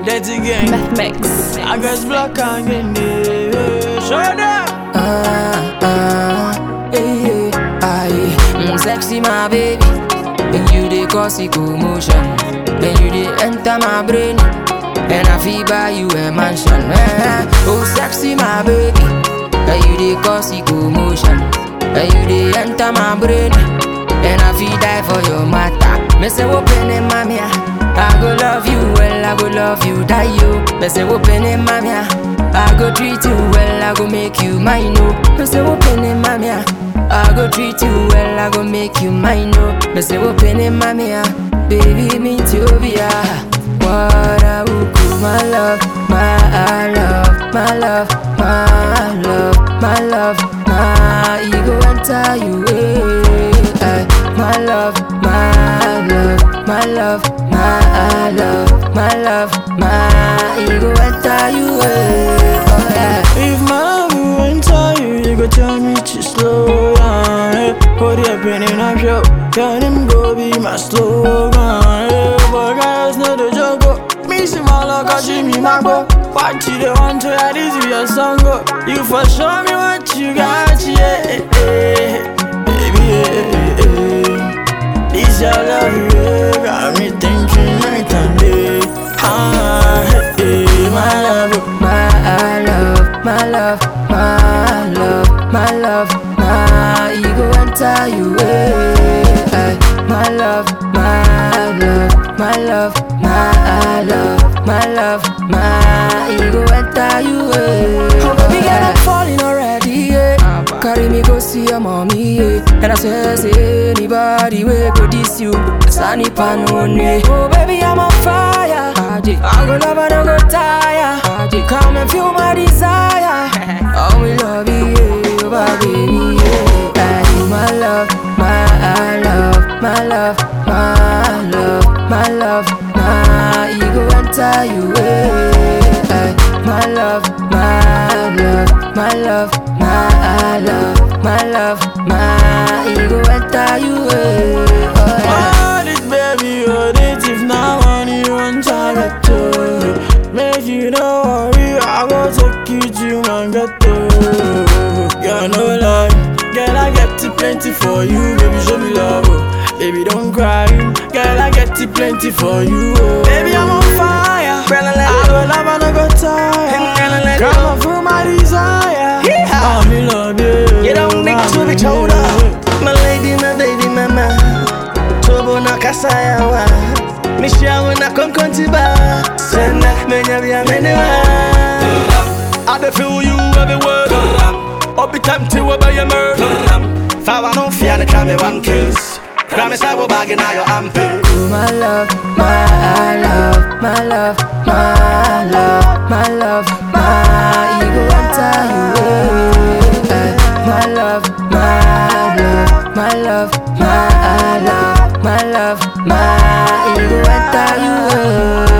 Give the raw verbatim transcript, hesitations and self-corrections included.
Dirty gang. Meth Mix. I guess black and get show them. Ah, ah, eh, eh, aye. Mm, sexy my baby. When you dey cause it commotion, then you dey enter my brain, and I feel buy you a mansion. Eh, oh sexy my baby. When you dey cause it commotion, then you dey enter my brain, and I feel die for your matter. Me say open it, mammy. I go love you well, I go love you, die you. Me say open it, mammy. I go treat you well, I go make you mine, no. Me say open it, mammy. I go treat you well, I go make you mine, no. Me say open it, mammy. Baby, me too, yeah. What I would call my love, my love, my love, my love, my love, my ego enter you, eh. My love, my love, my love, my love, my love, my ego enter you, eh. Oh yeah. If my love will enter you, you go tell me to slow down. Eh. Put your pen in a show, tell him go be my slogan. Eh. But guys know the joke. Me see my luck, I see me my boy. What you don't want to hear this is your song go. You for show me what you got, yeah. Eh, eh. Baby, eh, eh, eh. This your love, yeah. Got me thinking night and day. Ah, eh, eh. My love, my love, my love, my love, my love, my ego enter you, eh. My love, my love, my love, my love, my love, my ego enter you, eh. Oh baby girl, I'm falling already, yeah. Carry me go see your mommy, yeah. And I say, say anybody will go diss you. Sunny pan on me. Oh baby, I'm on fire. I go love and I go tire. Come and feel my desire. I will love you, yeah, baby, yeah. Aye, my love, my love, my love, my love, my love, my ego enter you, yeah. Aye, my love, my love, my love, my love, my love, my ego enter you, yeah. Oh, yeah. oh, this baby, oh, this if now on you want to get make you no worry, I go take you to my ghetto. Girl, no lie, girl, I get it plenty for you, baby, show me love, oh. Baby, don't cry, girl, I get it plenty for you, oh. Baby, I'm on fire, I go love and I go tire, girl, I feel my desire, I'm in love, yeah. You don't need to be told up. My lady, my baby, mama. Tobo na kasaya wa. Mishawo na konkontiba. Sena menya biya menewa. I dey feel you everywhere. Obi tempted we by your murder. Fawa no fear the crime one kills. Promise I will bargain now your ampere. My love, my love, my love, my love, my love, my ego enter you, eh. My love, my love, my love, my love, my love, my ego enter you, eh.